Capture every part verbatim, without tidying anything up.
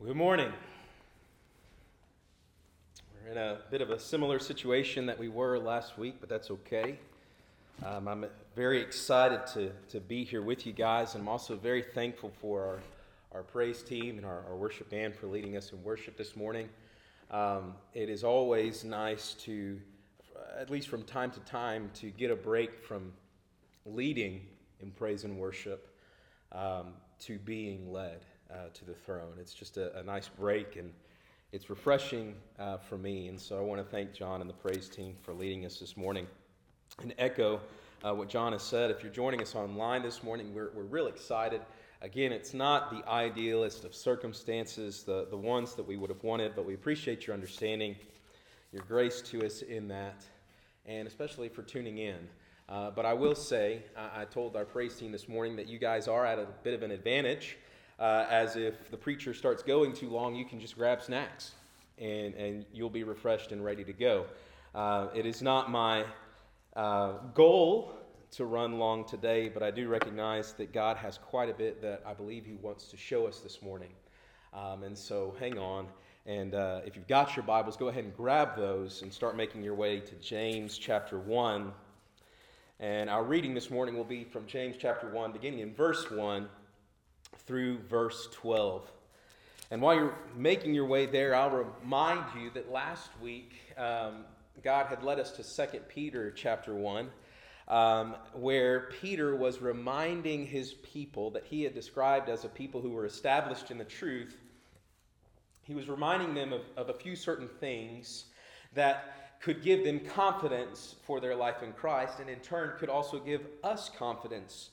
Good morning. We're in a bit of a similar situation that we were last week, but that's okay. Um, I'm very excited to, to be here with you guys, and I'm also very thankful for our, our praise team and our, our worship band for leading us in worship this morning. Um, it is always nice to, at least from time to time, to get a break from leading in praise and worship um, to being led. Uh, to the throne. It's just a, a nice break, and it's refreshing uh, for me. And so I want to thank John and the praise team for leading us this morning. And echo uh, what John has said. If you're joining us online this morning, we're, we're real excited. Again, it's not the idealist of circumstances, the, the ones that we would have wanted, but we appreciate your understanding, your grace to us in that, and especially for tuning in. Uh, but I will say, I, I told our praise team this morning that you guys are at a bit of an advantage. Uh, as if the preacher starts going too long, you can just grab snacks and, and you'll be refreshed and ready to go. Uh, it is not my uh, goal to run long today, but I do recognize that God has quite a bit that I believe He wants to show us this morning. Um, and so hang on. And uh, if you've got your Bibles, go ahead and grab those and start making your way to James chapter one. And our reading this morning will be from James chapter one, beginning in verse one. Through verse twelve. And while you're making your way there, I'll remind you that last week um, God had led us to Second Peter chapter one, um, where Peter was reminding his people that he had described as a people who were established in the truth. He was reminding them of, of a few certain things that could give them confidence for their life in Christ, and in turn could also give us confidence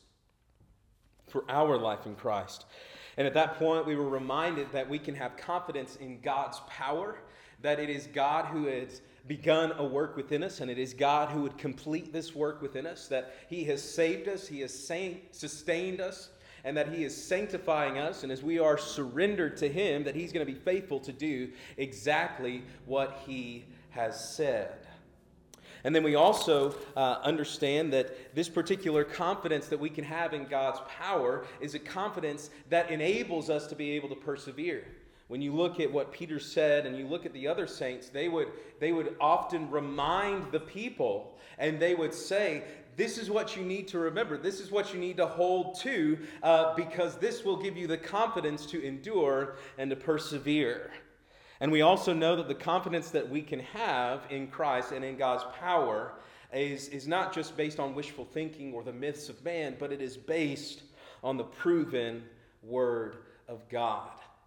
for our life in Christ. And at that point, we were reminded that we can have confidence in God's power, that it is God who has begun a work within us, and it is God who would complete this work within us, that He has saved us, He has sustained us, and that He is sanctifying us, and as we are surrendered to Him, that He's going to be faithful to do exactly what He has said. And then we also uh, understand that this particular confidence that we can have in God's power is a confidence that enables us to be able to persevere. When you look at what Peter said and you look at the other saints, they would, they would often remind the people, and they would say, this is what you need to remember. This is what you need to hold to, uh, because this will give you the confidence to endure and to persevere. And we also know that the confidence that we can have in Christ and in God's power is, is not just based on wishful thinking or the myths of man, but it is based on the proven Word of God.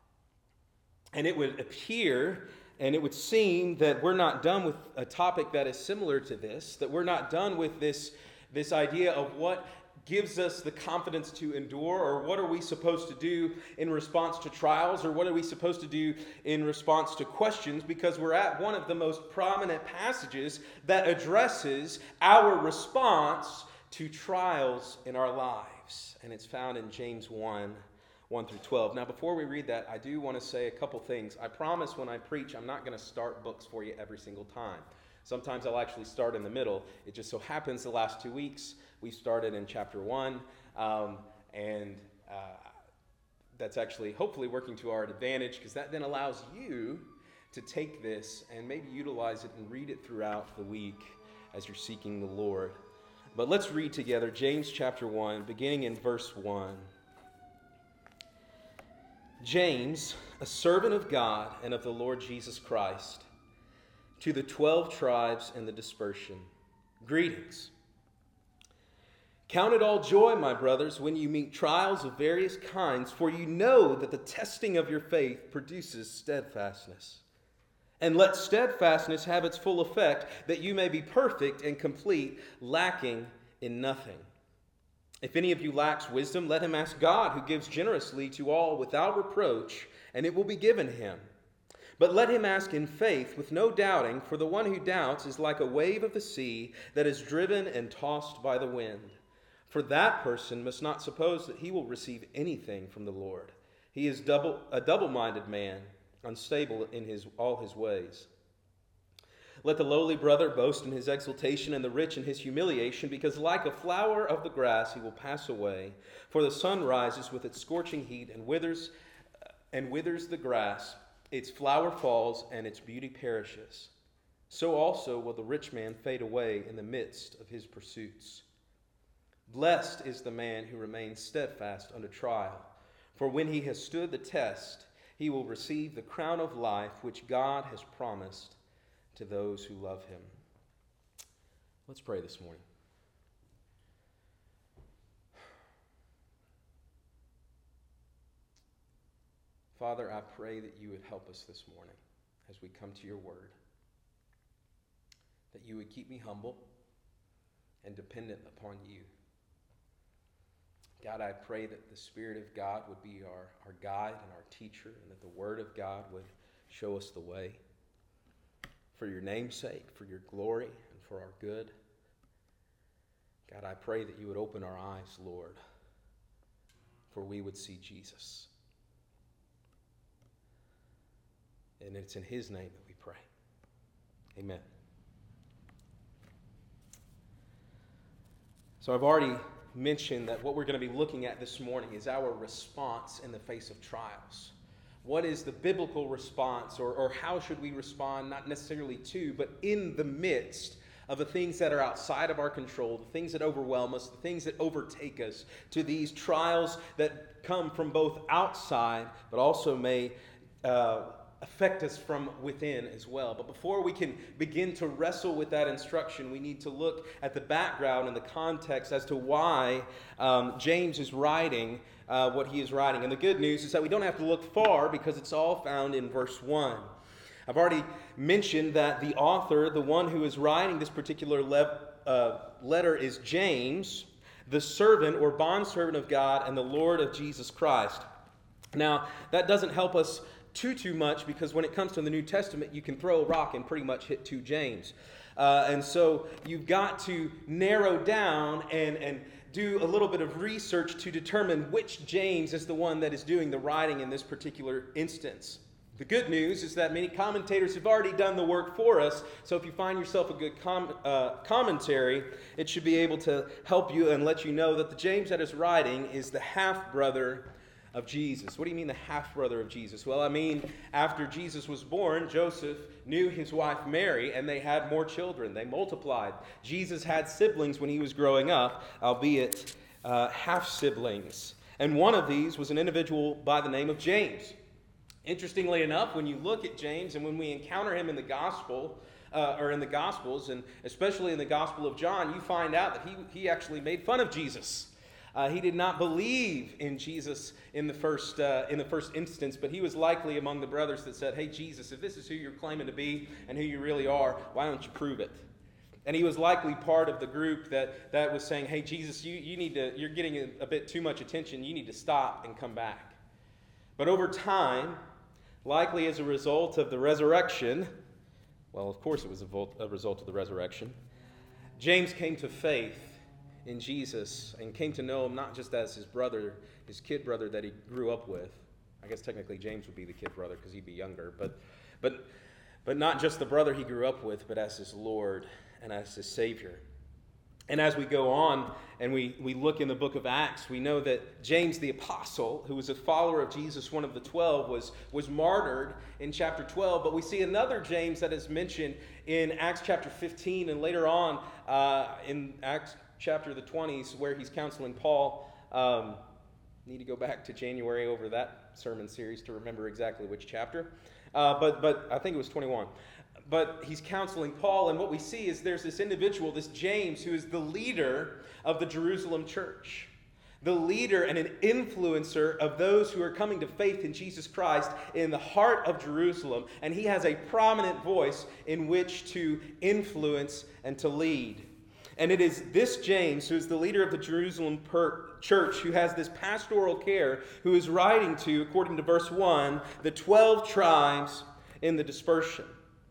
And it would appear and it would seem that we're not done with a topic that is similar to this, that we're not done with this, this idea of what gives us the confidence to endure, or what are we supposed to do in response to trials, or what are we supposed to do in response to questions, because we're at one of the most prominent passages that addresses our response to trials in our lives. And it's found in James one, one through twelve. Now, before we read that, I do want to say a couple things. I promise when I preach, I'm not going to start books for you every single time. Sometimes I'll actually start in the middle. It just so happens the last two weeks we started in chapter one, um, and uh, that's actually hopefully working to our advantage, because that then allows you to take this and maybe utilize it and read it throughout the week as you're seeking the Lord. But let's read together James chapter one, beginning in verse one. James, a servant of God and of the Lord Jesus Christ, to the twelve tribes in the dispersion, greetings. Count it all joy, my brothers, when you meet trials of various kinds, for you know that the testing of your faith produces steadfastness. And let steadfastness have its full effect, that you may be perfect and complete, lacking in nothing. If any of you lacks wisdom, let him ask God, who gives generously to all without reproach, and it will be given him. But let him ask in faith with no doubting, for the one who doubts is like a wave of the sea that is driven and tossed by the wind. For that person must not suppose that he will receive anything from the Lord. He is double, a double-minded man, unstable in his, all his ways. Let the lowly brother boast in his exaltation, and the rich in his humiliation, because like a flower of the grass he will pass away. For the sun rises with its scorching heat and withers and withers the grass, its flower falls, and its beauty perishes. So also will the rich man fade away in the midst of his pursuits. Blessed is the man who remains steadfast under trial, for when he has stood the test, he will receive the crown of life which God has promised to those who love him. Let's pray this morning. Father, I pray that you would help us this morning as we come to your word, that you would keep me humble and dependent upon you. God, I pray that the Spirit of God would be our, our guide and our teacher, and that the word of God would show us the way. For your name's sake, for your glory, and for our good. God, I pray that you would open our eyes, Lord, for we would see Jesus. And it's in his name that we pray. Amen. So I've already mentioned that what we're going to be looking at this morning is our response in the face of trials. What is the biblical response, or, or how should we respond, not necessarily to, but in the midst of the things that are outside of our control, the things that overwhelm us, the things that overtake us, to these trials that come from both outside, but also may uh, affect us from within as well. But before we can begin to wrestle with that instruction, we need to look at the background and the context as to why um, James is writing uh, what he is writing. And the good news is that we don't have to look far, because it's all found in verse one. I've already mentioned that the author, the one who is writing this particular le- uh, letter, is James, the servant or bondservant of God and the Lord of Jesus Christ. Now, that doesn't help us too, too much, because when it comes to the New Testament, you can throw a rock and pretty much hit two James. Uh, and so you've got to narrow down and, and do a little bit of research to determine which James is the one that is doing the writing in this particular instance. The good news is that many commentators have already done the work for us, so if you find yourself a good com- uh, commentary, it should be able to help you and let you know that the James that is writing is the half-brother of Jesus. What do you mean the half-brother of Jesus? Well, I mean, after Jesus was born, Joseph knew his wife Mary, and they had more children. They multiplied. Jesus had siblings when he was growing up, albeit uh, half-siblings. And one of these was an individual by the name of James. Interestingly enough, when you look at James and when we encounter him in the gospel, uh, or in the Gospels, and especially in the Gospel of John, you find out that he, he actually made fun of Jesus. Uh, he did not believe in Jesus in the first uh, in the first instance, but he was likely among the brothers that said, "Hey, Jesus, if this is who you're claiming to be and who you really are, why don't you prove it?" And he was likely part of the group that, that was saying, "Hey, Jesus, you, you need to you're getting a, a bit too much attention. You need to stop and come back." But over time, likely as a result of the resurrection, well, of course it was a, volt, a result of the resurrection, James came to faith in Jesus and came to know him not just as his brother, his kid brother that he grew up with. I guess technically James would be the kid brother because he'd be younger, but but but not just the brother he grew up with, but as his Lord and as his Savior. And as we go on and we, we look in the book of Acts, we know that James the Apostle, who was a follower of Jesus, one of the twelve, was, was martyred in chapter twelve. But we see another James that is mentioned in Acts chapter fifteen, and later on uh, in Acts chapter the twenties, where he's counseling Paul. Um, need to go back to January over that sermon series to remember exactly which chapter. Uh, but but I think it was twenty-one. But he's counseling Paul, and what we see is there's this individual, this James, who is the leader of the Jerusalem church. The leader and an influencer of those who are coming to faith in Jesus Christ in the heart of Jerusalem. And he has a prominent voice in which to influence and to lead. And it is this James, who is the leader of the Jerusalem per- church, who has this pastoral care, who is writing to, according to verse one, the twelve tribes in the dispersion.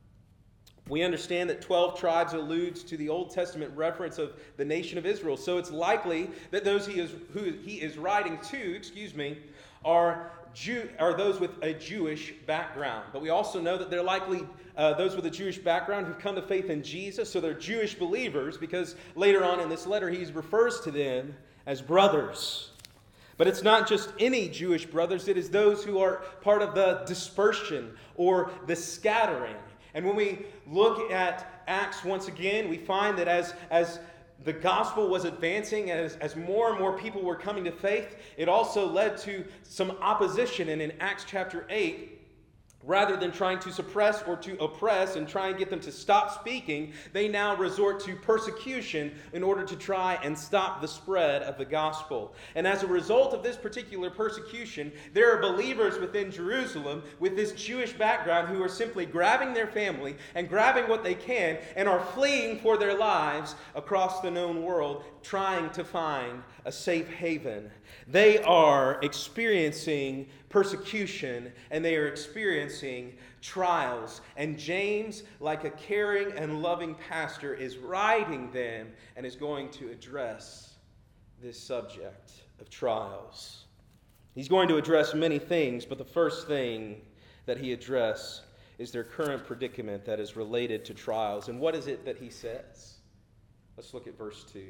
We understand that twelve tribes alludes to the Old Testament reference of the nation of Israel. So it's likely that those he is who he is writing to, excuse me, are Jew, are those with a Jewish background. But we also know that they're likely uh, those with a Jewish background who've come to faith in Jesus. So they're Jewish believers, because later on in this letter he refers to them as brothers. But it's not just any Jewish brothers, it is those who are part of the dispersion or the scattering. And when we look at Acts once again, we find that as, as the gospel was advancing, as, as more and more people were coming to faith, it also led to some opposition. And in Acts chapter eight, rather than trying to suppress or to oppress and try and get them to stop speaking, they now resort to persecution in order to try and stop the spread of the gospel. And as a result of this particular persecution, there are believers within Jerusalem with this Jewish background who are simply grabbing their family and grabbing what they can and are fleeing for their lives across the known world, trying to find a safe haven. They are experiencing persecution and they are experiencing trials. And James, like a caring and loving pastor, is writing them and is going to address this subject of trials. He's going to address many things, but the first thing that he addresses is their current predicament that is related to trials. And what is it that he says? Let's look at verse two.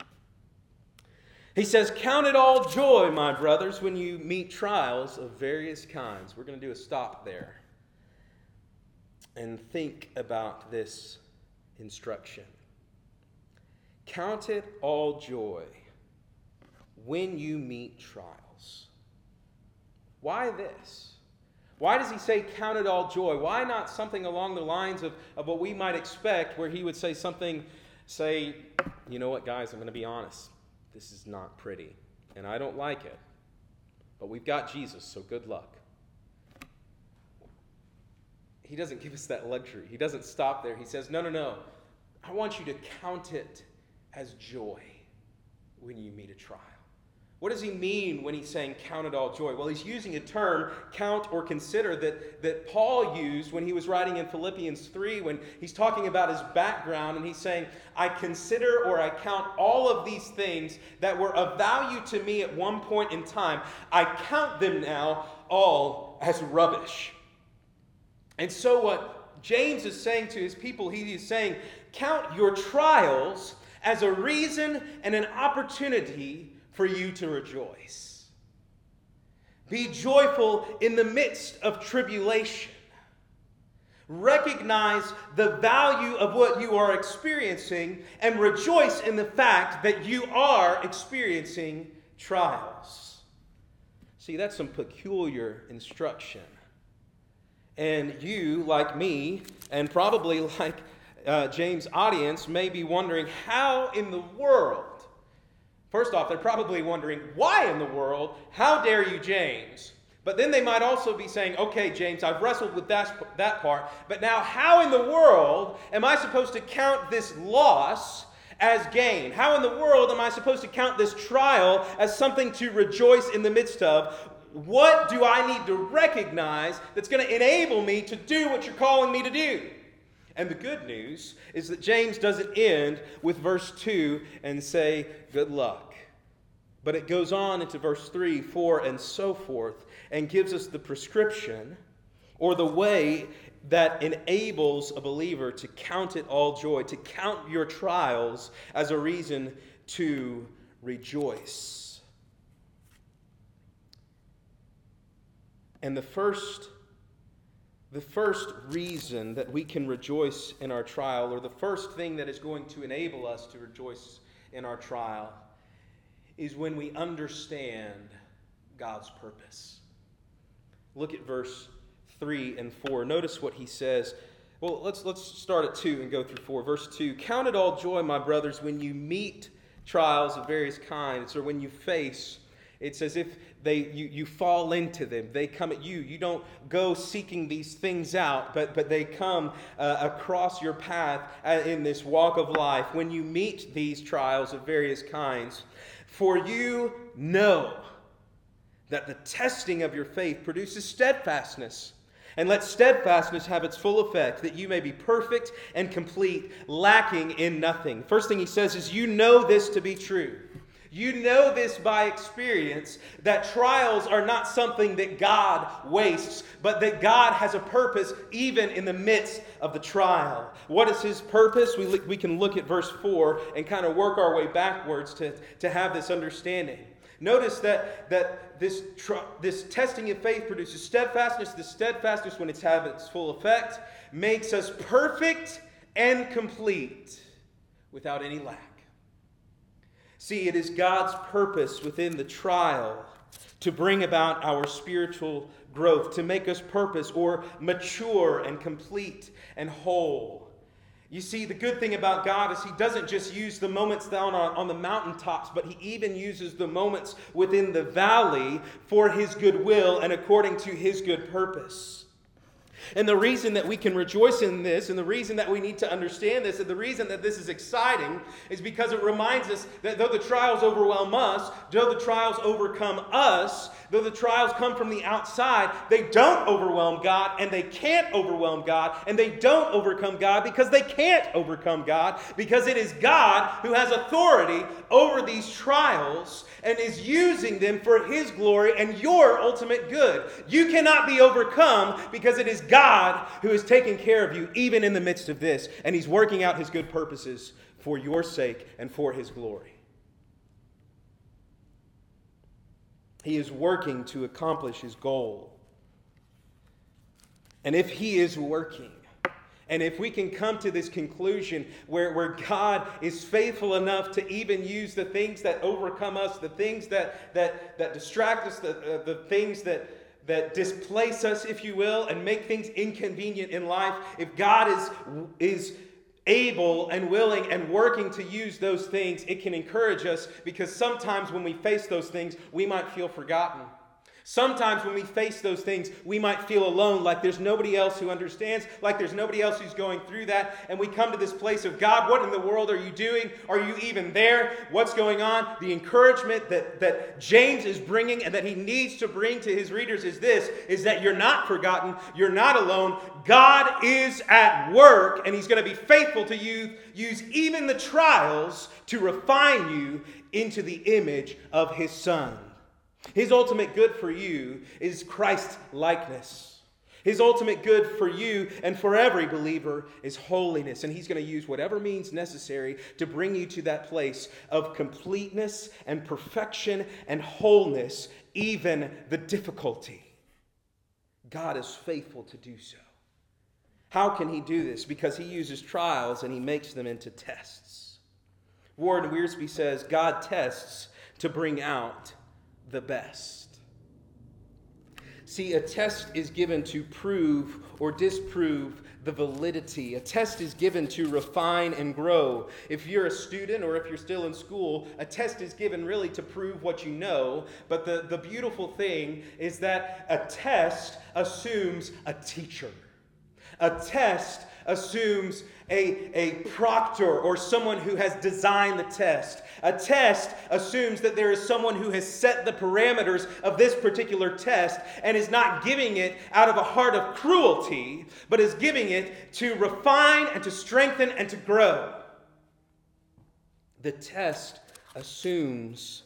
He says, "Count it all joy, my brothers, when you meet trials of various kinds." We're going to do a stop there and think about this instruction. Count it all joy when you meet trials. Why this? Why does he say count it all joy? Why not something along the lines of, of what we might expect, where he would say something, say, you know what, guys, I'm going to be honest. This is not pretty, and I don't like it. But we've got Jesus, so good luck. He doesn't give us that luxury. He doesn't stop there. He says, no, no, no. I want you to count it as joy when you meet a trial. What does he mean when he's saying count it all joy? Well, he's using a term, count or consider, that, that Paul used when he was writing in Philippians three, when he's talking about his background, and he's saying, I consider or I count all of these things that were of value to me at one point in time. I count them now all as rubbish. And so what James is saying to his people, he is saying, count your trials as a reason and an opportunity for you to rejoice. Be joyful in the midst of tribulation. Recognize the value of what you are experiencing and rejoice in the fact that you are experiencing trials. See, that's some peculiar instruction. And you, like me, and probably like uh, James' audience, may be wondering, how in the world? First off, they're probably wondering, why in the world? How dare you, James? But then they might also be saying, okay, James, I've wrestled with that, that part, but now how in the world am I supposed to count this loss as gain? How in the world am I supposed to count this trial as something to rejoice in the midst of? What do I need to recognize that's going to enable me to do what you're calling me to do? And the good news is that James doesn't end with verse two and say, good luck. But it goes on into verse three, four, and so forth, and gives us the prescription or the way that enables a believer to count it all joy, to count your trials as a reason to rejoice. And the first The first reason that we can rejoice in our trial, or the first thing that is going to enable us to rejoice in our trial, is when we understand God's purpose. Look at verse three and four. Notice what he says. Well, let's, let's start at two and go through four. Verse two, count it all joy, my brothers, when you meet trials of various kinds, or when you face. It's as if they you, you fall into them. They come at you. You don't go seeking these things out, but, but they come uh, across your path in this walk of life when you meet these trials of various kinds. For you know that the testing of your faith produces steadfastness. And let steadfastness have its full effect, that you may be perfect and complete, lacking in nothing. First thing he says is, you know this to be true. You know this by experience, that trials are not something that God wastes, but that God has a purpose even in the midst of the trial. What is his purpose? We, we can look at verse four and kind of work our way backwards to, to have this understanding. Notice that, that this, tr- this testing of faith produces steadfastness. This steadfastness, when it's had its full effect, makes us perfect and complete without any lack. See, it is God's purpose within the trial to bring about our spiritual growth, to make us purpose or mature and complete and whole. You see, the good thing about God is He doesn't just use the moments down on, on the mountaintops, but He even uses the moments within the valley for His good will and according to His good purpose. And the reason that we can rejoice in this, and the reason that we need to understand this, and the reason that this is exciting, is because it reminds us that though the trials overwhelm us, though the trials overcome us, though the trials come from the outside, they don't overwhelm God, and they can't overwhelm God, and they don't overcome God because they can't overcome God, because it is God who has authority over these trials and is using them for His glory and your ultimate good. You cannot be overcome because it is God who is taking care of you even in the midst of this, and He's working out His good purposes for your sake and for His glory. He is working to accomplish His goal. And if He is working, and if we can come to this conclusion where, where God is faithful enough to even use the things that overcome us, the things that, that, that distract us, the, uh, the things that, that displace us, if you will, and make things inconvenient in life, if God is, is able and willing and working to use those things, it can encourage us, because sometimes when we face those things, we might feel forgotten. Sometimes when we face those things, we might feel alone, like there's nobody else who understands, like there's nobody else who's going through that. And we come to this place of, God, what in the world are you doing? Are you even there? What's going on? The encouragement that, that James is bringing and that he needs to bring to his readers is this, is that you're not forgotten. You're not alone. God is at work, and He's going to be faithful to you, use even the trials to refine you into the image of His Son. His ultimate good for you is Christ's likeness. His ultimate good for you and for every believer is holiness. And He's going to use whatever means necessary to bring you to that place of completeness and perfection and wholeness, even the difficulty. God is faithful to do so. How can He do this? Because He uses trials and He makes them into tests. Warren Wiersbe says, God tests to bring out the best. See, a test is given to prove or disprove the validity. A test is given to refine and grow. If you're a student or if you're still in school, a test is given really to prove what you know. But the, the beautiful thing is that a test assumes a teacher. A test assumes a, a proctor or someone who has designed the test. A test assumes that there is someone who has set the parameters of this particular test and is not giving it out of a heart of cruelty, but is giving it to refine and to strengthen and to grow. The test assumes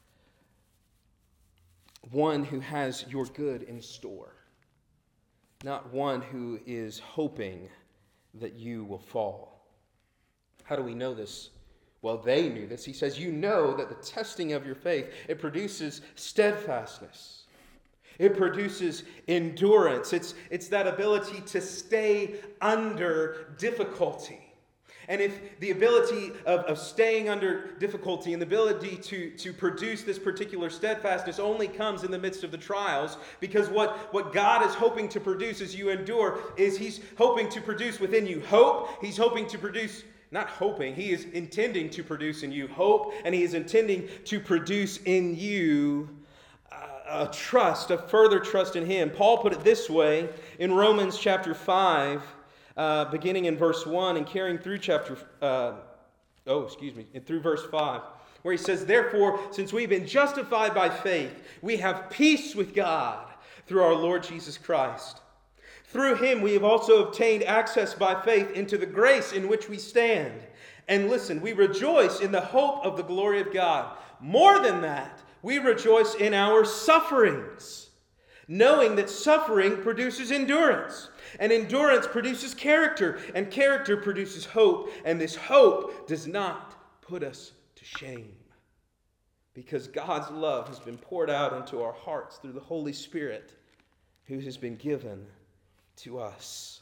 one who has your good in store, not one who is hoping that you will fall. How do we know this? Well, they knew this. He says, you know that the testing of your faith, it produces steadfastness. It produces endurance. It's, it's that ability to stay under difficulty. And if the ability of, of staying under difficulty and the ability to, to produce this particular steadfastness only comes in the midst of the trials, because what, what God is hoping to produce as you endure is He's hoping to produce within you hope. He's hoping to produce, not hoping, He is intending to produce in you hope, and He is intending to produce in you a trust, a further trust in Him. Paul put it this way in Romans chapter five, Uh, beginning in verse one and carrying through chapter, uh, oh, excuse me, and through verse five, where he says, therefore, since we've been justified by faith, we have peace with God through our Lord Jesus Christ. Through Him we have also obtained access by faith into the grace in which we stand. And listen, we rejoice in the hope of the glory of God. More than that, we rejoice in our sufferings, knowing that suffering produces endurance. And endurance produces character, and character produces hope, and this hope does not put us to shame. because God's love has been poured out into our hearts through the Holy Spirit who has been given to us.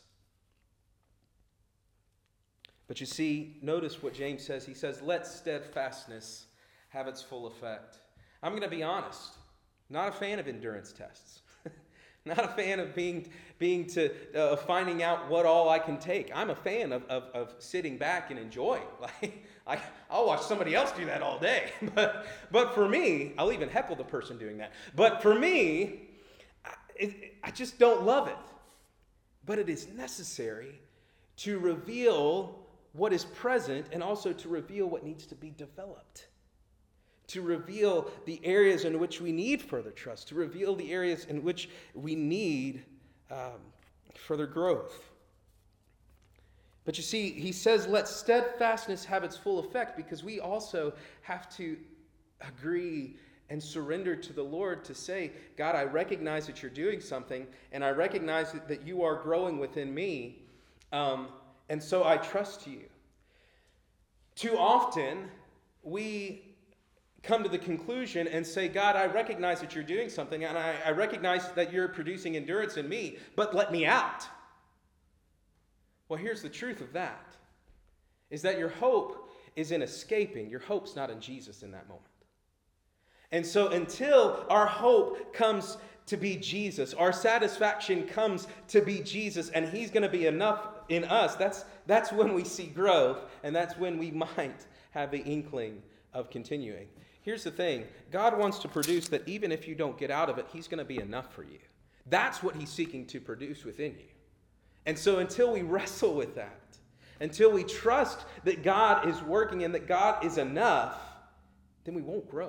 But you see, notice what James says. He says, let steadfastness have its full effect. I'm going to be honest. Not a fan of endurance tests. Not a fan of being, being to uh, finding out what all I can take. I'm a fan of, of, of sitting back and enjoying. Like I, I'll watch somebody else do that all day. But, but for me, I'll even heckle the person doing that. But for me, I, it, I just don't love it. But it is necessary to reveal what is present and also to reveal what needs to be developed. To reveal the areas in which we need further trust, to reveal the areas in which we need um, further growth. But you see, he says, let steadfastness have its full effect, because we also have to agree and surrender to the Lord to say, God, I recognize that you're doing something, and I recognize that, that you are growing within me, um, and so I trust you. Too often, we come to the conclusion and say, God, I recognize that you're doing something, and I, I recognize that you're producing endurance in me, but let me out. Well, here's the truth of that, is that your hope is in escaping. Your hope's not in Jesus in that moment. And so until our hope comes to be Jesus, our satisfaction comes to be Jesus, and he's going to be enough in us, that's, that's when we see growth, and that's when we might have the inkling of continuing. Here's the thing. God wants to produce that even if you don't get out of it, he's going to be enough for you. That's what he's seeking to produce within you. And so until we wrestle with that, until we trust that God is working and that God is enough, then we won't grow.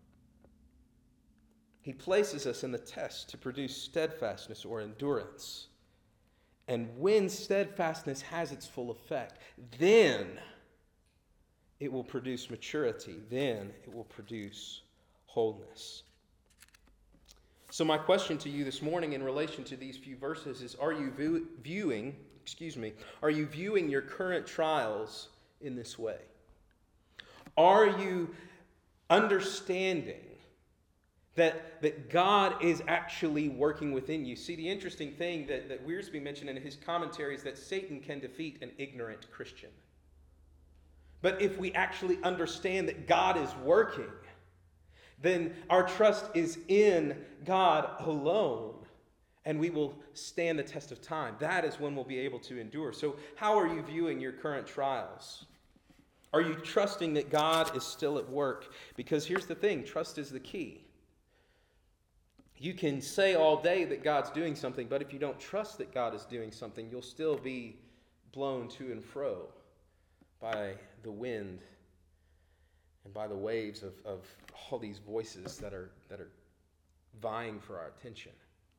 He places us in the test to produce steadfastness or endurance. And when steadfastness has its full effect, then it will produce maturity. Then it will produce wholeness. So my question to you this morning in relation to these few verses is, are you view, viewing, excuse me, are you viewing your current trials in this way? Are you understanding that, that God is actually working within you? See, the interesting thing that, that Wiersbe mentioned in his commentary is that Satan can defeat an ignorant Christian. But if we actually understand that God is working, then our trust is in God alone, and we will stand the test of time. That is when we'll be able to endure. So how are you viewing your current trials? Are you trusting that God is still at work? Because here's the thing, trust is the key. You can say all day that God's doing something, but if you don't trust that God is doing something, you'll still be blown to and fro by the wind and by the waves of, of all these voices that are that are vying for our attention.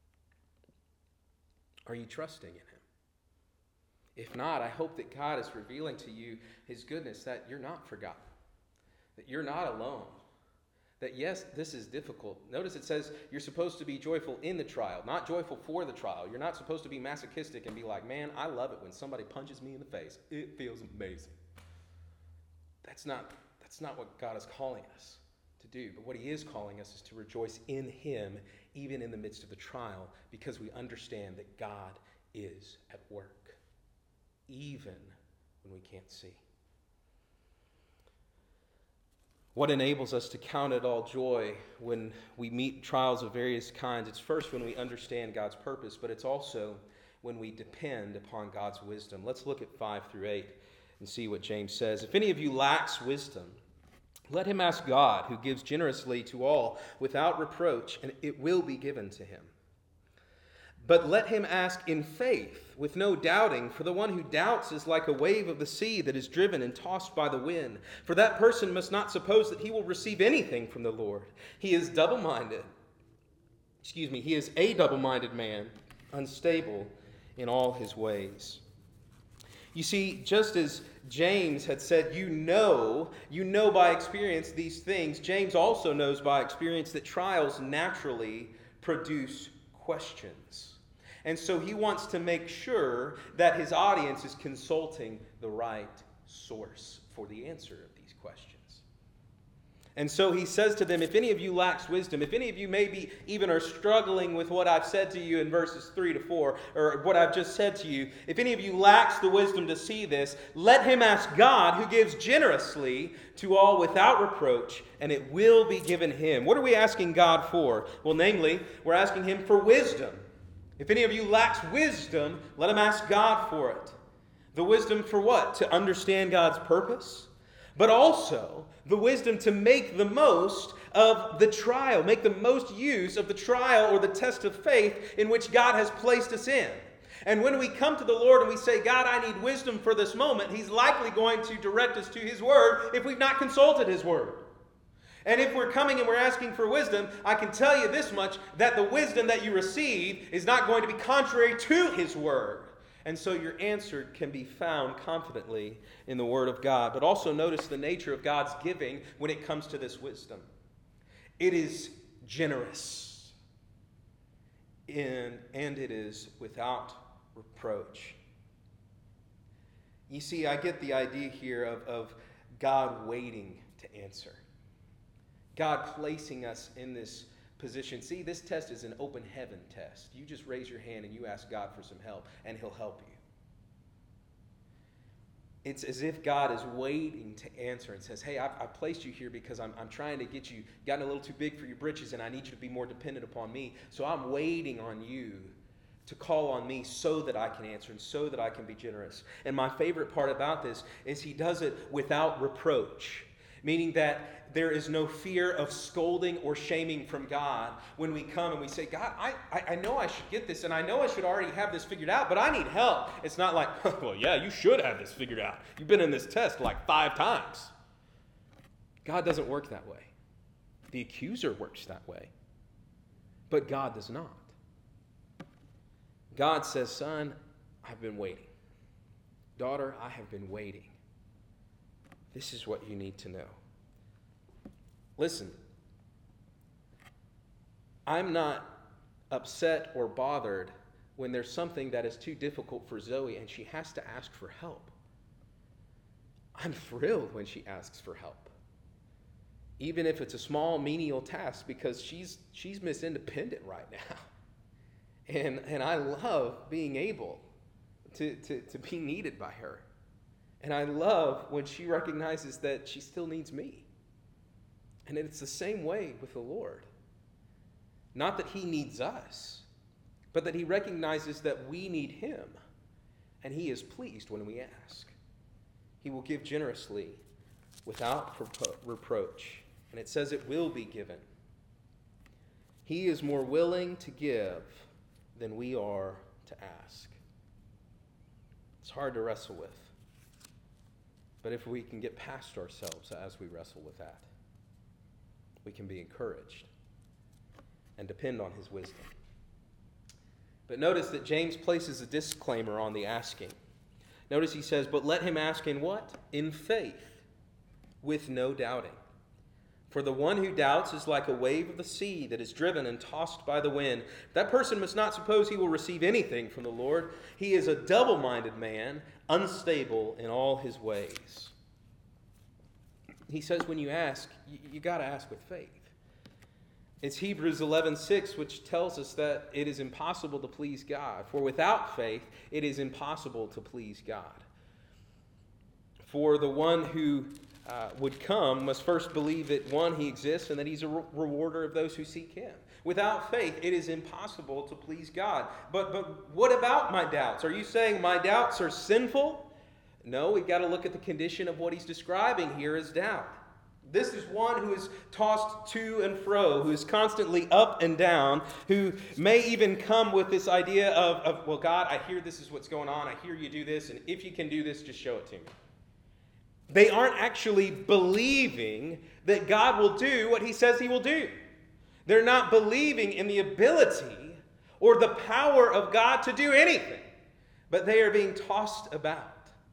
Are you trusting in him? If not, I hope that God is revealing to you his goodness, that you're not forgotten, that you're not alone, that yes, this is difficult. Notice it says you're supposed to be joyful in the trial, not joyful for the trial. You're not supposed to be masochistic and be like, man, I love it when somebody punches me in the face. It feels amazing. That's not, that's not what God is calling us to do. But what he is calling us is to rejoice in him, even in the midst of the trial, because we understand that God is at work, even when we can't see. What enables us to count it all joy when we meet trials of various kinds? It's first when we understand God's purpose, but it's also when we depend upon God's wisdom. Let's look at five through eight and see what James says. If any of you lacks wisdom, let him ask God, who gives generously to all without reproach, and it will be given to him. But let him ask in faith, with no doubting, for the one who doubts is like a wave of the sea that is driven and tossed by the wind. For that person must not suppose that he will receive anything from the Lord. He is double-minded. Excuse me, he is a double-minded man, unstable in all his ways. You see, just as James had said, you know, you know by experience these things, James also knows by experience that trials naturally produce questions. And so he wants to make sure that his audience is consulting the right source for the answer of these questions. And so he says to them, if any of you lacks wisdom, if any of you maybe even are struggling with what I've said to you in verses three to four, or what I've just said to you, if any of you lacks the wisdom to see this, let him ask God, who gives generously to all without reproach, and it will be given him. What are we asking God for? Well, namely, we're asking him for wisdom. If any of you lacks wisdom, let him ask God for it. The wisdom for what? To understand God's purpose, but also the wisdom to make the most of the trial, make the most use of the trial or the test of faith in which God has placed us in. And when we come to the Lord and we say, God, I need wisdom for this moment, he's likely going to direct us to his word if we've not consulted his word. And if we're coming and we're asking for wisdom, I can tell you this much, that the wisdom that you receive is not going to be contrary to his word. And so your answer can be found confidently in the Word of God. But also notice the nature of God's giving when it comes to this wisdom. It is generous. And, and it is without reproach. You see, I get the idea here of, of God waiting to answer. God placing us in this position. See, this test is an open heaven test. You just raise your hand and you ask God for some help, and he'll help you. It's as if God is waiting to answer and says, hey, I've, I've placed you here because I'm, I'm trying to get you, gotten a little too big for your britches, and I need you to be more dependent upon me. So I'm waiting on you to call on me so that I can answer and so that I can be generous. And my favorite part about this is he does it without reproach, meaning that there is no fear of scolding or shaming from God when we come and we say, God, I, I, I know I should get this, and I know I should already have this figured out, but I need help. It's not like, well, yeah, you should have this figured out. You've been in this test like five times. God doesn't work that way. The accuser works that way, but God does not. God says, son, I've been waiting. Daughter, I have been waiting. This is what you need to know. Listen, I'm not upset or bothered when there's something that is too difficult for Zoe and she has to ask for help. I'm thrilled when she asks for help, even if it's a small menial task, because she's she's Miss Independent right now. And, and I love being able to, to, to be needed by her. And I love when she recognizes that she still needs me. And it's the same way with the Lord. Not that he needs us, but that he recognizes that we need him. And he is pleased when we ask. He will give generously without repro- reproach. And it says it will be given. He is more willing to give than we are to ask. It's hard to wrestle with. But if we can get past ourselves as we wrestle with that, we can be encouraged and depend on his wisdom. But notice that James places a disclaimer on the asking. Notice he says, but let him ask in what? In faith, with no doubting. For the one who doubts is like a wave of the sea that is driven and tossed by the wind. That person must not suppose he will receive anything from the Lord. He is a double-minded man, unstable in all his ways. He says when you ask, you, you got to ask with faith. It's Hebrews eleven six, which tells us that it is impossible to please God. For without faith, it is impossible to please God. For the one who uh, would come must first believe that, one, he exists, and that he's a re- rewarder of those who seek him. Without faith, it is impossible to please God. But, but what about my doubts? Are you saying my doubts are sinful? No, we've got to look at the condition of what he's describing here as doubt. This is one who is tossed to and fro, who is constantly up and down, who may even come with this idea of, of, well, God, I hear this is what's going on. I hear you do this, and if you can do this, just show it to me. They aren't actually believing that God will do what he says he will do. They're not believing in the ability or the power of God to do anything, but they are being tossed about.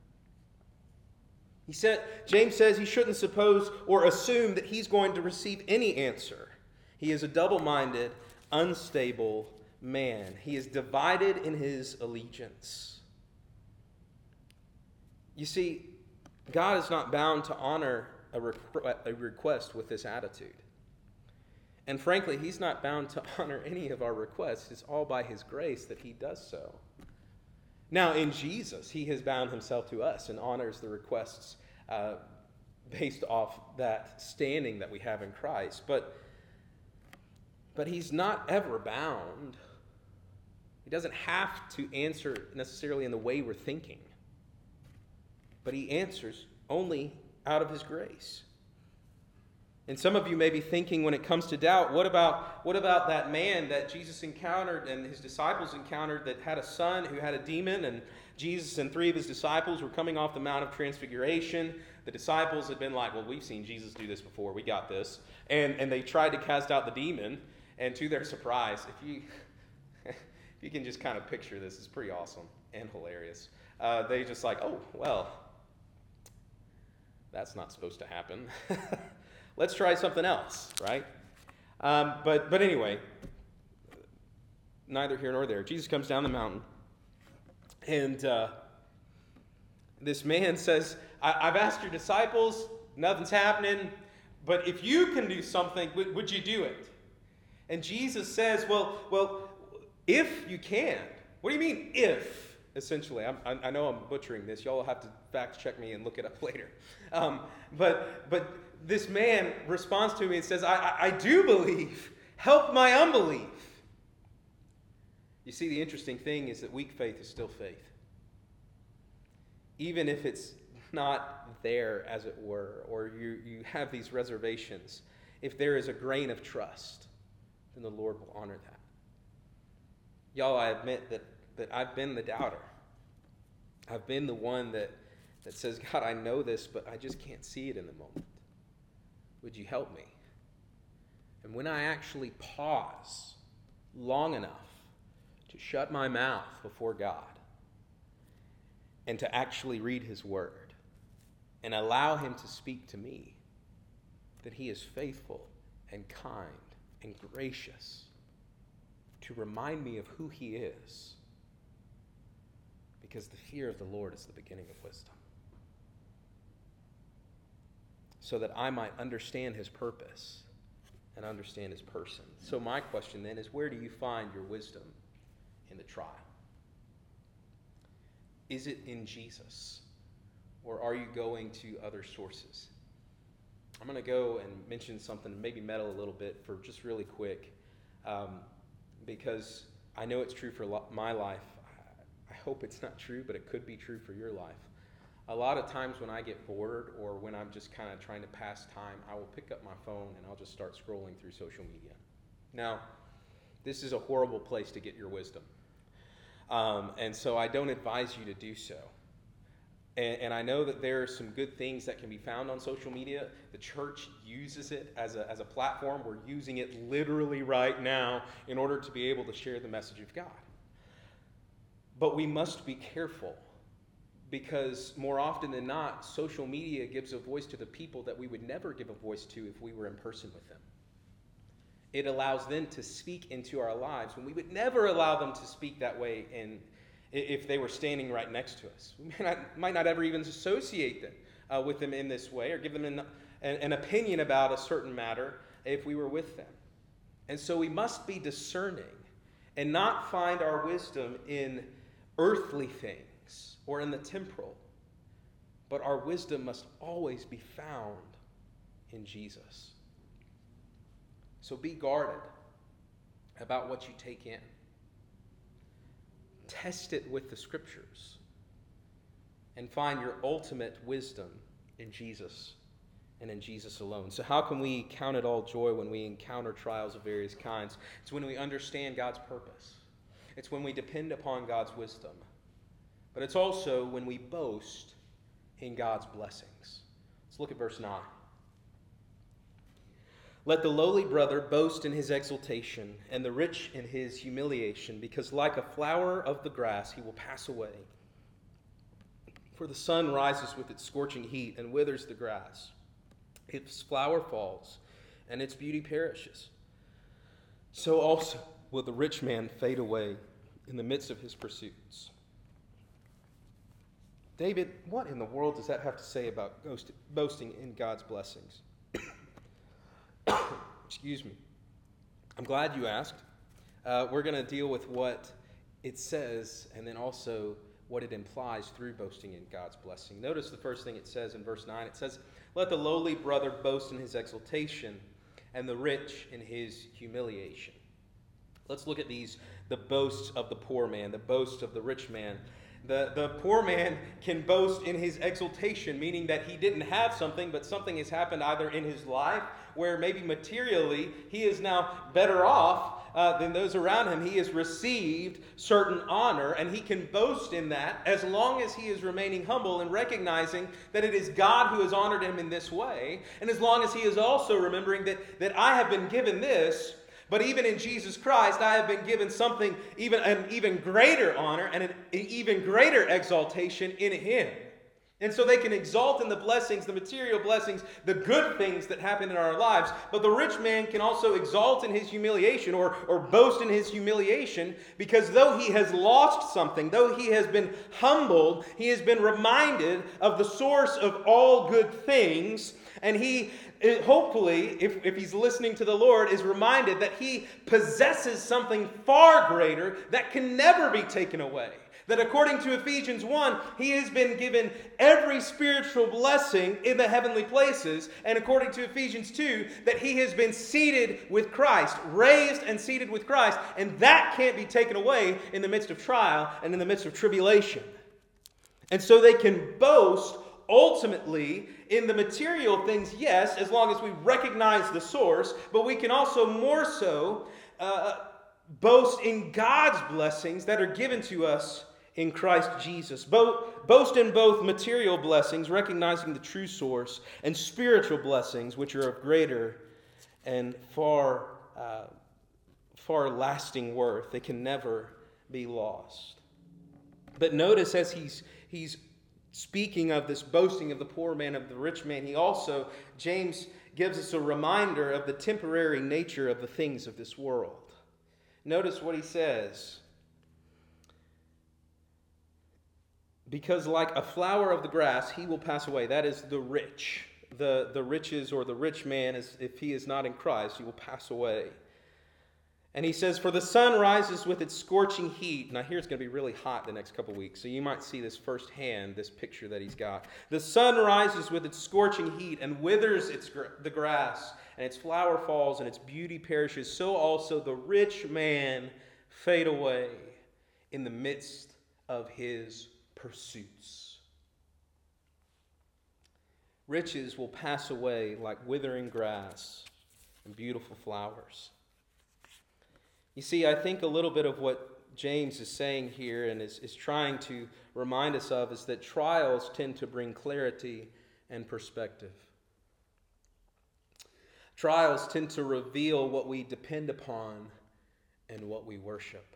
He said, James says he shouldn't suppose or assume that he's going to receive any answer. He is a double-minded, unstable man. He is divided in his allegiance. You see, God is not bound to honor a, requ- a request with this attitude. And frankly, he's not bound to honor any of our requests. It's all by his grace that he does so. Now, in Jesus, he has bound himself to us and honors the requests uh, based off that standing that we have in Christ. But, but he's not ever bound. He doesn't have to answer necessarily in the way we're thinking. But he answers only out of his grace. And some of you may be thinking when it comes to doubt, what about, what about that man that Jesus encountered and his disciples encountered that had a son who had a demon, and Jesus and three of his disciples were coming off the Mount of Transfiguration. The disciples had been like, well, we've seen Jesus do this before. We got this. And, and they tried to cast out the demon, and to their surprise, if you, if you can just kind of picture this, it's pretty awesome and hilarious. Uh, they just like, oh, well, that's not supposed to happen. Let's try something else, right? Um, but but anyway, neither here nor there. Jesus comes down the mountain, and uh, this man says, I- I've asked your disciples, nothing's happening, but if you can do something, w- would you do it? And Jesus says, well, well, if you can. What do you mean, if? Essentially, I'm, I, I know I'm butchering this. Y'all will have to fact check me and look it up later. Um, but but this man responds to me and says, I, I, I do believe. Help my unbelief. You see, the interesting thing is that weak faith is still faith. Even if it's not there, as it were, or you, you have these reservations, if there is a grain of trust, then the Lord will honor that. Y'all, I admit that, that I've been the doubter. I've been the one that, that says, God, I know this, but I just can't see it in the moment. Would you help me? And when I actually pause long enough to shut my mouth before God and to actually read his word and allow him to speak to me, that he is faithful and kind and gracious to remind me of who he is, because the fear of the Lord is the beginning of wisdom, so that I might understand his purpose and understand his person. So my question then is, where do you find your wisdom in the trial? Is it in Jesus, or are you going to other sources? I'm going to go and mention something, maybe meddle a little bit for just really quick, um, because I know it's true for lo- my life. I hope it's not true, but it could be true for your life. A lot of times when I get bored or when I'm just kind of trying to pass time, I will pick up my phone and I'll just start scrolling through social media. Now, this is a horrible place to get your wisdom. Um, and so I don't advise you to do so. And, and I know that there are some good things that can be found on social media. The church uses it as a, as a platform. We're using it literally right now in order to be able to share the message of God. But we must be careful, because more often than not, social media gives a voice to the people that we would never give a voice to if we were in person with them. It allows them to speak into our lives when we would never allow them to speak that way in, if they were standing right next to us. We might not, might not ever even associate them uh, with them in this way, or give them an, an, an opinion about a certain matter if we were with them. And so we must be discerning and not find our wisdom in earthly things or in the temporal, but our wisdom must always be found in Jesus. So be guarded about what you take in. Test it with the scriptures and find your ultimate wisdom in Jesus and in Jesus alone. So how can we count it all joy when we encounter trials of various kinds? It's when we understand God's purpose. It's when we depend upon God's wisdom. But it's also when we boast in God's blessings. Let's look at verse nine. Let the lowly brother boast in his exaltation, and the rich in his humiliation, because like a flower of the grass he will pass away. For the sun rises with its scorching heat and withers the grass. Its flower falls, and its beauty perishes. So also will the rich man fade away in the midst of his pursuits. David, what in the world does that have to say about ghost- boasting in God's blessings? Excuse me. I'm glad you asked. Uh, we're going to deal with what it says and then also what it implies through boasting in God's blessing. Notice the first thing it says in verse nine. It says, "Let the lowly brother boast in his exaltation, and the rich in his humiliation." Let's look at these, the boasts of the poor man, the boasts of the rich man. The, the poor man can boast in his exaltation, meaning that he didn't have something, but something has happened either in his life where maybe materially he is now better off uh, than those around him. He has received certain honor, and he can boast in that as long as he is remaining humble and recognizing that it is God who has honored him in this way, and as long as he is also remembering that, that I have been given this. But even in Jesus Christ, I have been given something, even an even greater honor and an even greater exaltation in Him. And so they can exalt in the blessings, the material blessings, the good things that happen in our lives. But the rich man can also exalt in his humiliation or, or boast in his humiliation, because though he has lost something, though he has been humbled, he has been reminded of the source of all good things. And he, hopefully, if, if he's listening to the Lord, is reminded that he possesses something far greater that can never be taken away. That according to Ephesians one, he has been given every spiritual blessing in the heavenly places. And according to Ephesians two, that he has been seated with Christ, raised and seated with Christ. And that can't be taken away in the midst of trial and in the midst of tribulation. And so they can boast ultimately in the material things, yes, as long as we recognize the source, but we can also more so uh, boast in God's blessings that are given to us in Christ Jesus. Both, boast in both material blessings, recognizing the true source, and spiritual blessings, which are of greater and far, uh, far lasting worth. They can never be lost. But notice as he's he's speaking of this boasting of the poor man, of the rich man, he also, James gives us a reminder of the temporary nature of the things of this world. Notice what he says. Because like a flower of the grass, he will pass away. That is the rich. The, the riches or the rich man, is, if he is not in Christ, he will pass away. And he says, for the sun rises with its scorching heat. Now here it's going to be really hot the next couple weeks, so you might see this firsthand, this picture that he's got. The sun rises with its scorching heat and withers its the grass, and its flower falls and its beauty perishes. So also the rich man fade away in the midst of his pursuits. Riches will pass away like withering grass and beautiful flowers. You see, I think a little bit of what James is saying here and is, is trying to remind us of is that trials tend to bring clarity and perspective. Trials tend to reveal what we depend upon and what we worship.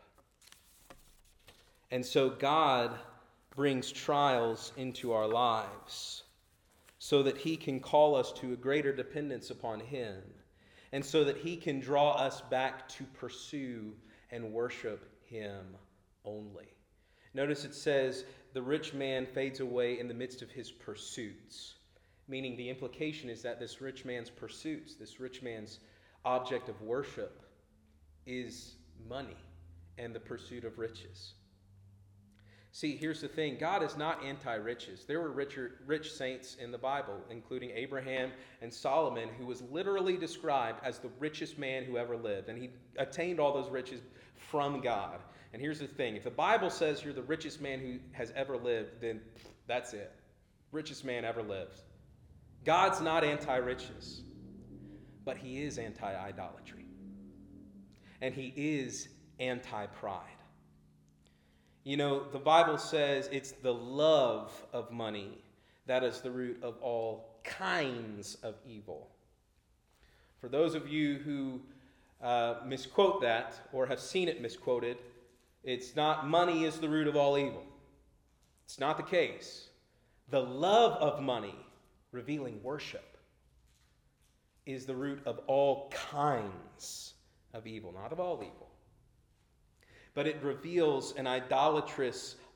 And so God brings trials into our lives so that He can call us to a greater dependence upon Him. And so that He can draw us back to pursue and worship Him only. Notice it says, the rich man fades away in the midst of his pursuits. Meaning the implication is that this rich man's pursuits, this rich man's object of worship is money and the pursuit of riches. See, here's the thing. God is not anti-riches. There were richer, rich saints in the Bible, including Abraham and Solomon, who was literally described as the richest man who ever lived. And he attained all those riches from God. And here's the thing. If the Bible says you're the richest man who has ever lived, then that's it. Richest man ever lived. God's not anti-riches, but He is anti-idolatry. And He is anti-pride. You know, the Bible says it's the love of money that is the root of all kinds of evil. For those of you who uh, misquote that or have seen it misquoted, it's not money is the root of all evil. It's not the case. The love of money, revealing worship, is the root of all kinds of evil, not of all evil. But it reveals an idolatrous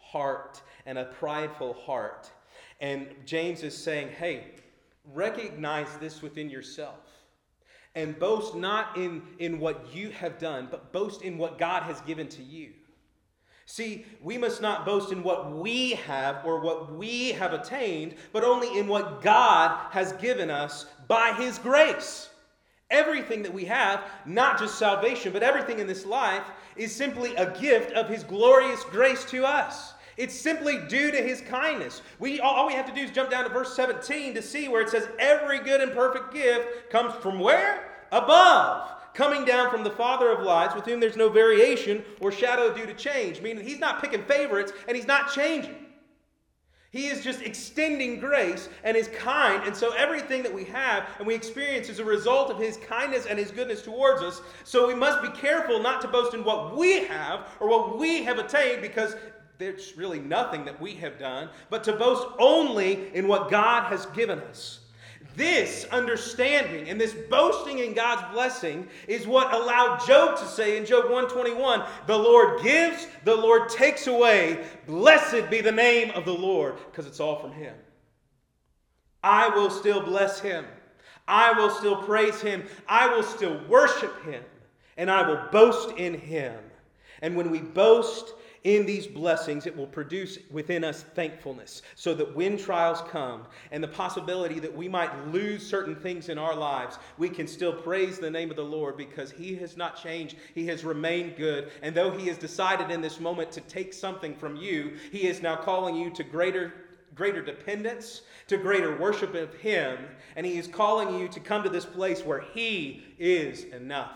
heart and a prideful heart. And James is saying, hey, recognize this within yourself. And boast not in, in what you have done, but boast in what God has given to you. See, we must not boast in what we have or what we have attained, but only in what God has given us by His grace. Everything that we have, not just salvation, but everything in this life, is simply a gift of His glorious grace to us. It's simply due to His kindness. We all we have to do is jump down to verse seventeen to see where it says, every good and perfect gift comes from where? Above. Coming down from the Father of lights, with whom there's no variation or shadow due to change. Meaning He's not picking favorites and He's not changing. He is just extending grace and is kind. And so everything that we have and we experience is a result of His kindness and His goodness towards us. So we must be careful not to boast in what we have or what we have attained, because there's really nothing that we have done, but to boast only in what God has given us. This understanding and this boasting in God's blessing is what allowed Job to say in Job one twenty-one, the Lord gives, the Lord takes away. Blessed be the name of the Lord, because it's all from Him. I will still bless Him. I will still praise Him. I will still worship Him. And I will boast in Him. And when we boast in these blessings, it will produce within us thankfulness, so that when trials come and the possibility that we might lose certain things in our lives, we can still praise the name of the Lord, because He has not changed. He has remained good. And though He has decided in this moment to take something from you, He is now calling you to greater, greater dependence, to greater worship of Him. And He is calling you to come to this place where He is enough.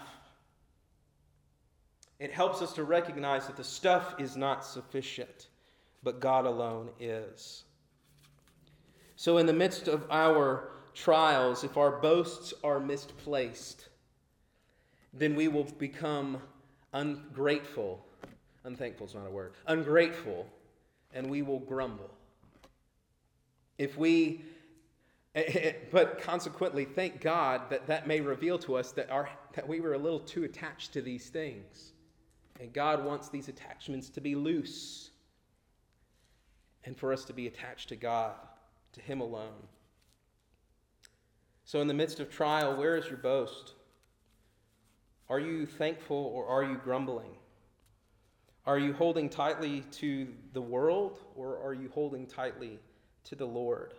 It helps us to recognize that the stuff is not sufficient, but God alone is. So in the midst of our trials, if our boasts are misplaced, then we will become ungrateful. Unthankful is not a word. Ungrateful, and we will grumble. If we, but consequently, thank God that that may reveal to us that our that we were a little too attached to these things. And God wants these attachments to be loose, and for us to be attached to God, to Him alone. So in the midst of trial, where is your boast? Are you thankful or are you grumbling? Are you holding tightly to the world, or are you holding tightly to the Lord?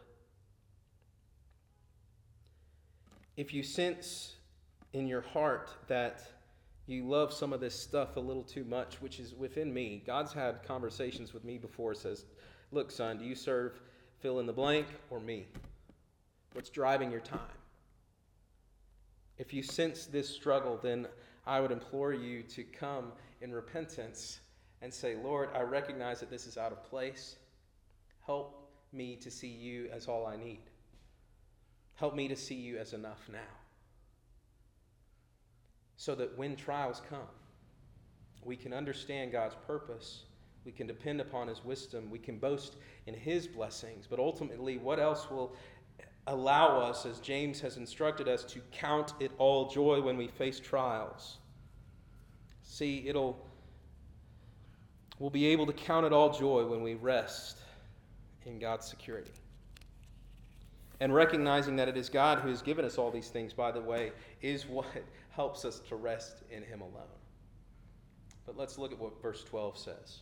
If you sense in your heart that you love some of this stuff a little too much, which is within me. God's had conversations with me before. Says, look, son, do you serve fill in the blank or me? What's driving your time? If you sense this struggle, then I would implore you to come in repentance and say, Lord, I recognize that this is out of place. Help me to see you as all I need. Help me to see you as enough now. So that when trials come, we can understand God's purpose. We can depend upon His wisdom. We can boast in His blessings. But ultimately, what else will allow us, as James has instructed us, to count it all joy when we face trials? See, it'll we'll be able to count it all joy when we rest in God's security. And recognizing that it is God who has given us all these things, by the way, is what helps us to rest in Him alone. But let's look at what verse twelve says.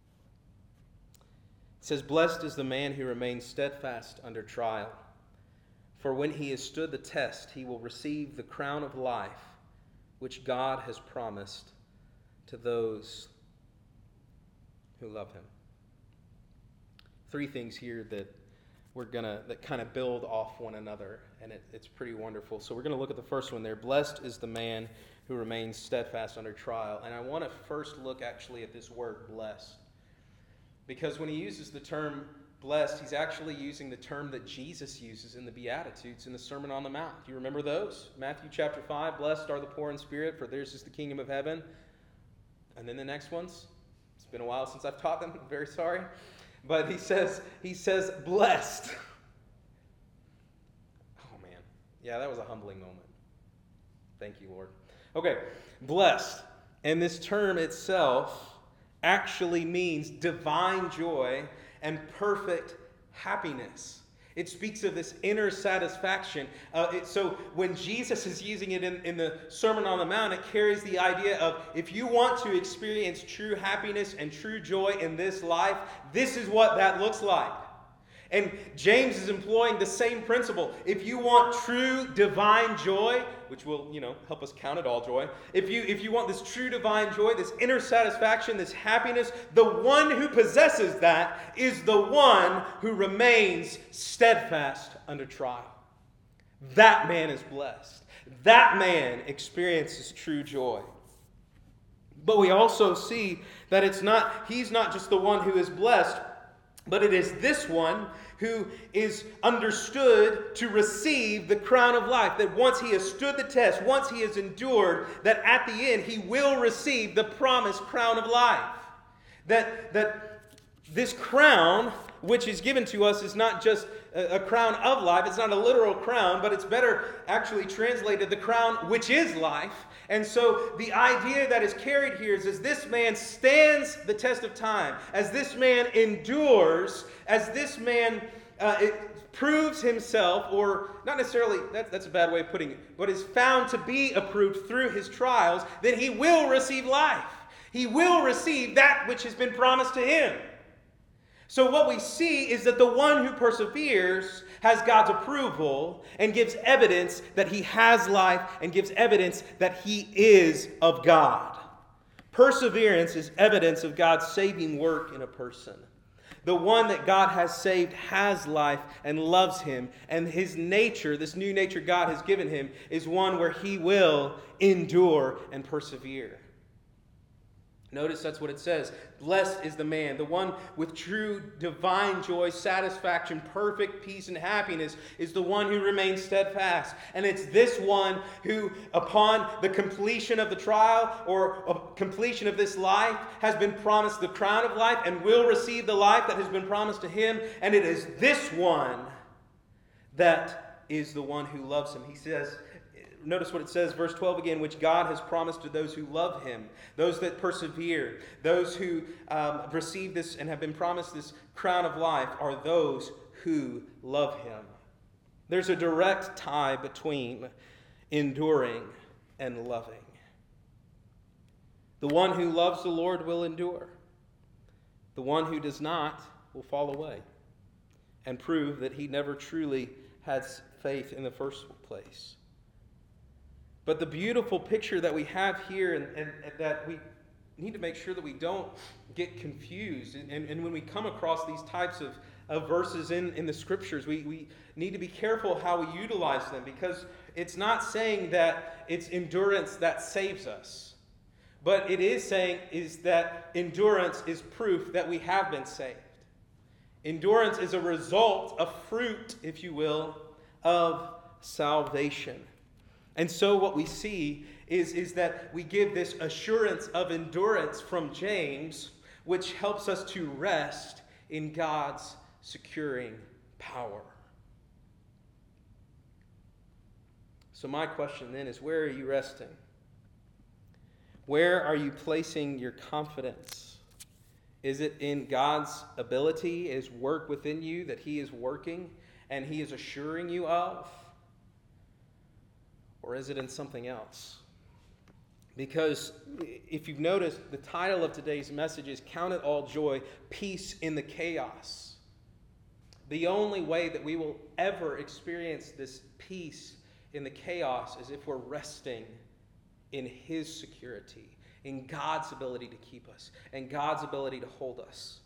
It says, blessed is the man who remains steadfast under trial. For when he has stood the test, he will receive the crown of life, which God has promised to those who love Him. Three things here that we're gonna that kind of build off one another, and it, it's pretty wonderful. So we're gonna look at the first one there. Blessed is the man who remains steadfast under trial. And I want to first look actually at this word blessed, because when he uses the term blessed, he's actually using the term that Jesus uses in the Beatitudes in the Sermon on the Mount. Do you remember those? Matthew chapter five, blessed are the poor in spirit, for theirs is the kingdom of heaven. And then the next ones, it's been a while since I've taught them, I'm very sorry. But he says, he says, blessed. Oh man, yeah, that was a humbling moment. Thank you, Lord. Okay, blessed. And this term itself actually means divine joy and perfect happiness. It speaks of this inner satisfaction. Uh, it, so when Jesus is using it in, in the Sermon on the Mount, it carries the idea of if you want to experience true happiness and true joy in this life, this is what that looks like. And James is employing the same principle. If you want true divine joy, which will, you know, help us count it all joy. If you if you want this true divine joy, this inner satisfaction, this happiness, the one who possesses that is the one who remains steadfast under trial. That man is blessed. That man experiences true joy. But we also see that it's not, he's not just the one who is blessed, but it is this one who is understood to receive the crown of life. That once he has stood the test, once he has endured, that at the end he will receive the promised crown of life. That, that this crown, which is given to us, is not just a, a crown of life. It's not a literal crown, but it's better actually translated the crown which is life. And so the idea that is carried here is as this man stands the test of time, as this man endures, as this man uh, it proves himself, or not necessarily, that, that's a bad way of putting it, but is found to be approved through his trials, then he will receive life. He will receive that which has been promised to him. So what we see is that the one who perseveres has God's approval and gives evidence that he has life and gives evidence that he is of God. Perseverance is evidence of God's saving work in a person. The one that God has saved has life and loves him, and his nature, this new nature God has given him, is one where he will endure and persevere. Notice that's what it says. Blessed is the man, the one with true divine joy, satisfaction, perfect peace, and happiness is the one who remains steadfast. And it's this one who, upon the completion of the trial or completion of this life, has been promised the crown of life and will receive the life that has been promised to him. And it is this one that is the one who loves him. He says, notice what it says, verse twelve again, which God has promised to those who love him, those that persevere, those who um, receive this and have been promised this crown of life are those who love him. There's a direct tie between enduring and loving. The one who loves the Lord will endure. The one who does not will fall away and prove that he never truly had faith in the first place. But the beautiful picture that we have here, and, and, and that we need to make sure that we don't get confused. And, and, and when we come across these types of, of verses in, in the Scriptures, we, we need to be careful how we utilize them, because it's not saying that it's endurance that saves us. But it is saying is that endurance is proof that we have been saved. Endurance is a result, a fruit, if you will, of salvation. And so what we see is, is that we give this assurance of endurance from James, which helps us to rest in God's securing power. So my question then is, where are you resting? Where are you placing your confidence? Is it in God's ability, His work within you that He is working and He is assuring you of? Or is it in something else? Because if you've noticed, the title of today's message is Count It All Joy, Peace in the Chaos. The only way that we will ever experience this peace in the chaos is if we're resting in His security, in God's ability to keep us, and God's ability to hold us.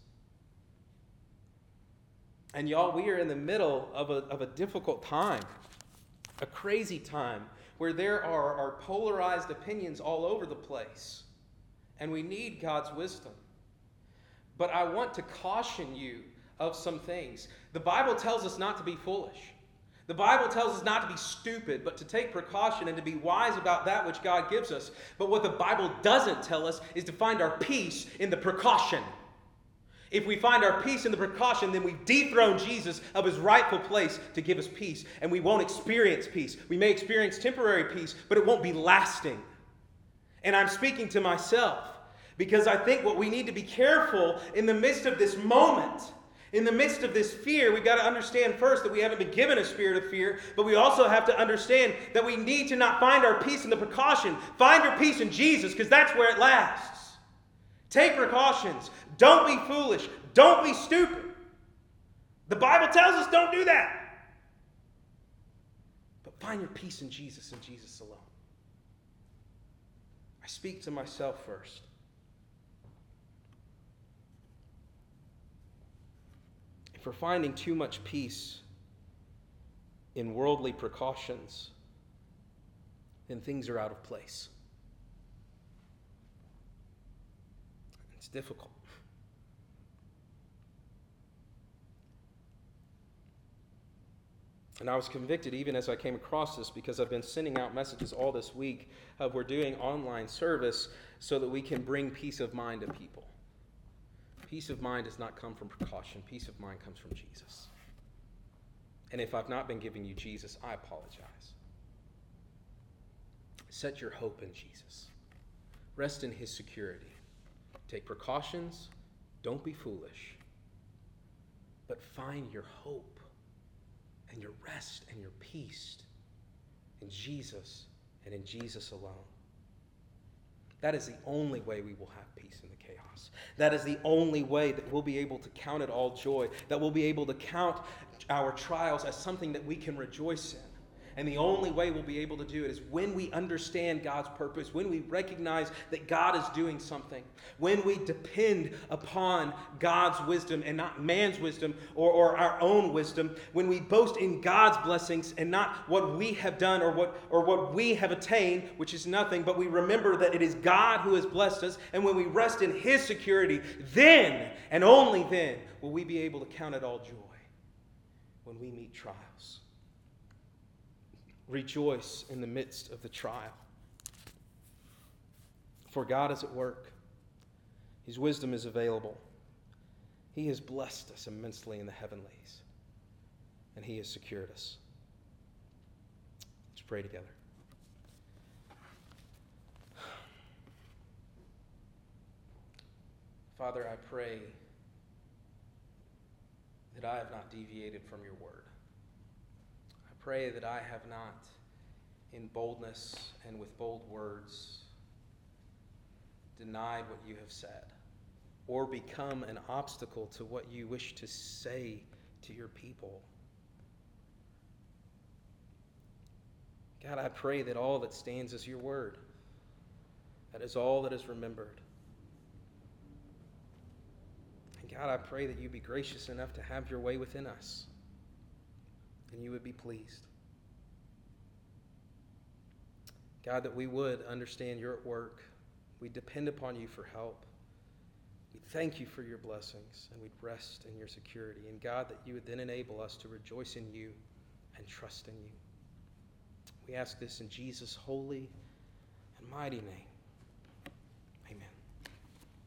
And y'all, we are in the middle of a, of a difficult time, a crazy time, where there are, are polarized opinions all over the place. And we need God's wisdom. But I want to caution you of some things. The Bible tells us not to be foolish. The Bible tells us not to be stupid, but to take precaution and to be wise about that which God gives us. But what the Bible doesn't tell us is to find our peace in the precaution. If we find our peace in the precaution, then we dethrone Jesus of His rightful place to give us peace. And we won't experience peace. We may experience temporary peace, but it won't be lasting. And I'm speaking to myself, Because I think what we need to be careful in the midst of this moment, in the midst of this fear, we've got to understand first that we haven't been given a spirit of fear, but we also have to understand that we need to not find our peace in the precaution. Find your peace in Jesus, because that's where it lasts. Take precautions. Don't be foolish. Don't be stupid. The Bible tells us don't do that. But find your peace in Jesus and Jesus alone. I speak to myself first. If we're finding too much peace in worldly precautions, then things are out of place. It's difficult. And I was convicted even as I came across this, because I've been sending out messages all this week of we're doing online service so that we can bring peace of mind to people. Peace of mind does not come from precaution. Peace of mind comes from Jesus. And if I've not been giving you Jesus, I apologize. Set your hope in Jesus. Rest in his security. Take precautions. Don't be foolish. But find your hope and your rest and your peace in Jesus and in Jesus alone. That is the only way we will have peace in the chaos. That is the only way that we'll be able to count it all joy, that we'll be able to count our trials as something that we can rejoice in. And the only way we'll be able to do it is when we understand God's purpose, when we recognize that God is doing something, when we depend upon God's wisdom and not man's wisdom or, or our own wisdom, when we boast in God's blessings and not what we have done or what, or what we have attained, which is nothing, but we remember that it is God who has blessed us, and when we rest in his security, then and only then will we be able to count it all joy when we meet trials. Rejoice in the midst of the trial. For God is at work. His wisdom is available. He has blessed us immensely in the heavenlies. And he has secured us. Let's pray together. Father, I pray that I have not deviated from your word. Pray that I have not, in boldness and with bold words, denied what you have said, or become an obstacle to what you wish to say to your people. God, I pray that all that stands is your word. That is all that is remembered. And God, I pray that you be gracious enough to have your way within us, and you would be pleased. God, that we would understand you're at work. We depend upon you for help. We thank you for your blessings, and we'd rest in your security. And God, that you would then enable us to rejoice in you and trust in you. We ask this in Jesus' holy and mighty name.